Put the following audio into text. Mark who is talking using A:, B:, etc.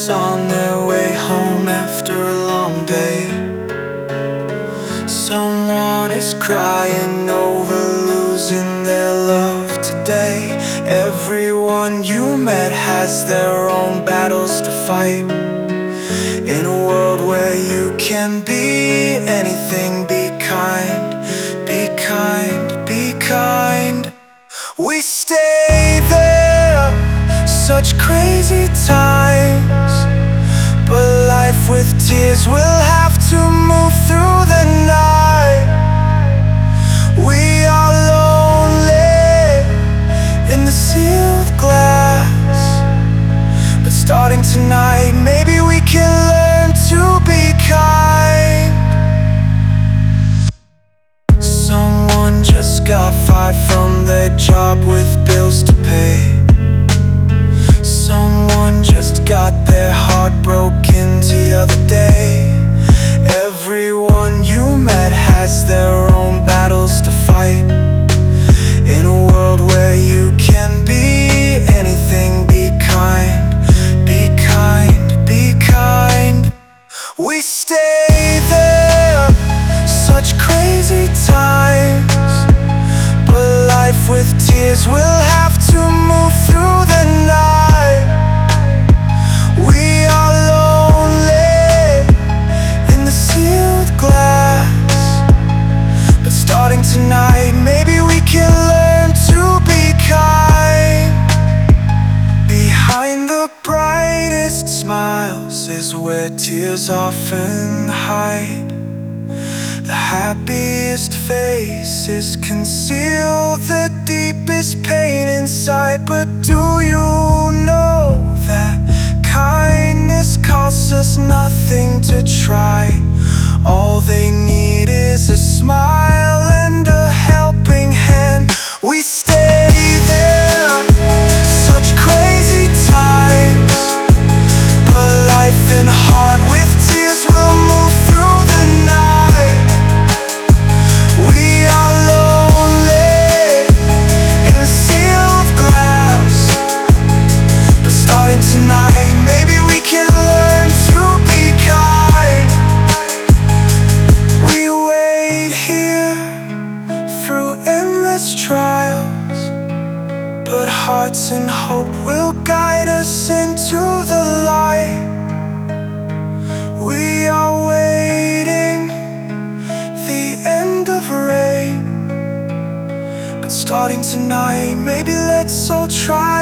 A: on their way home after a long day. Someone is crying over losing their love today. Everyone you met has their own battles to fight. In a world where you can be anything, be kind, be kind, be kind. We stay there, such crazy times, but life with tears will have to move through the night. We are lonely in the sealed glass, but starting tonight, maybe we can learn to be kind. Someone just got fired from their job with bills to pay. Someone just got their heart broken the other day. Everyone you met has their own battles to fight. In a world where you can be anything, be kind, be kind, be kind. We stay there, such crazy times, but life with tears will have to move through the night. We are lonely in the sealed glass, but starting tonight, maybe we can learn to be kind. Behind the brightest smiles is where tears often hide. The happiest faces conceal the deepest pain inside. But do you know that kindness costs us nothing to try? All they need is a smile and a helping hand. We stay there, such crazy times, but life in heart with tears will move through the night. We are lonely in a sealed glass, but starting tonight, maybe we can learn to be kind. We wait here through endless trials, but hearts and hope will guide us into the light. We are waiting, the end of rain, but starting tonight, maybe let's all try